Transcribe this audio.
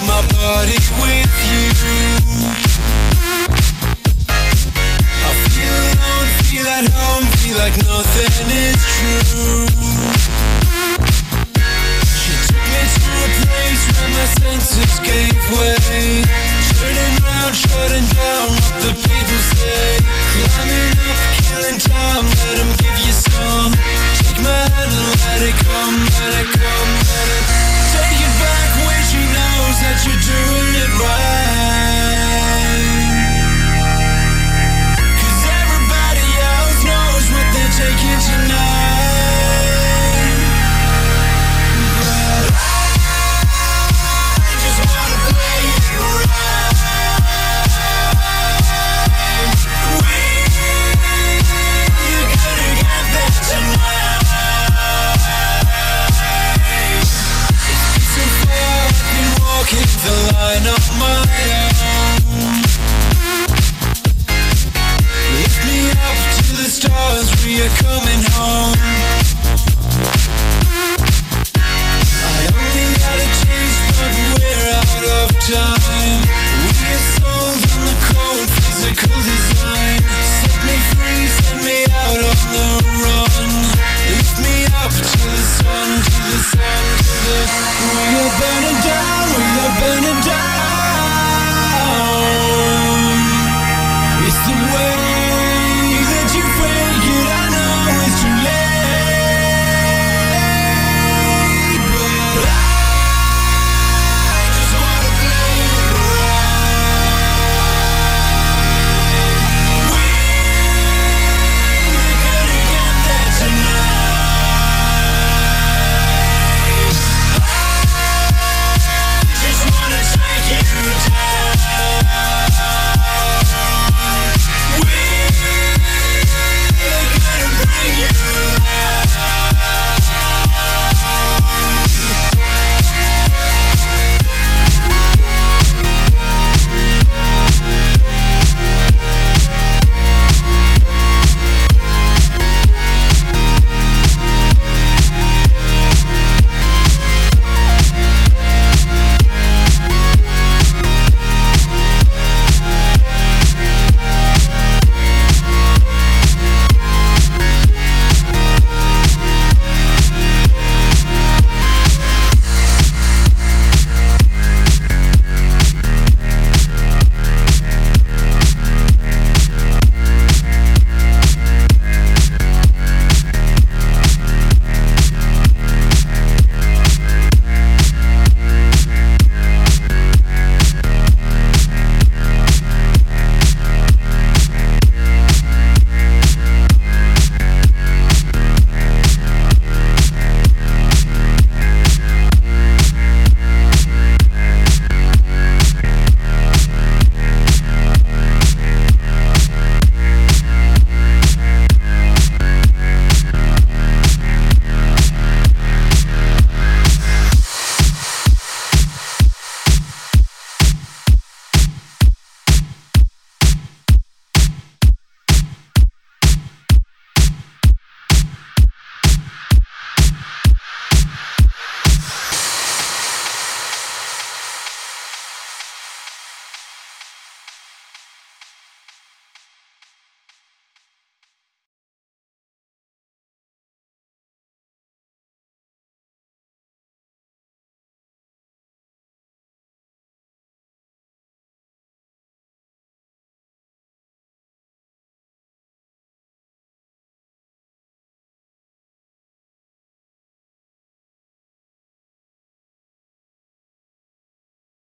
my body with you. I feel alone, feel at home, feel like nothing is true. She took me to a place where my senses gave way. Turning round, shutting down what the people say. Climbing up, killing time, let them give you some. Take my hand and let it come, let it come, let it. Take it back when she knows that you're doing it right. 'Cause everybody else knows what they're taking tonight. But I just wanna play it right. You're gonna get that tonight. It's so far, I've been walking the line on my own. Lift me up to the stars, reoccur.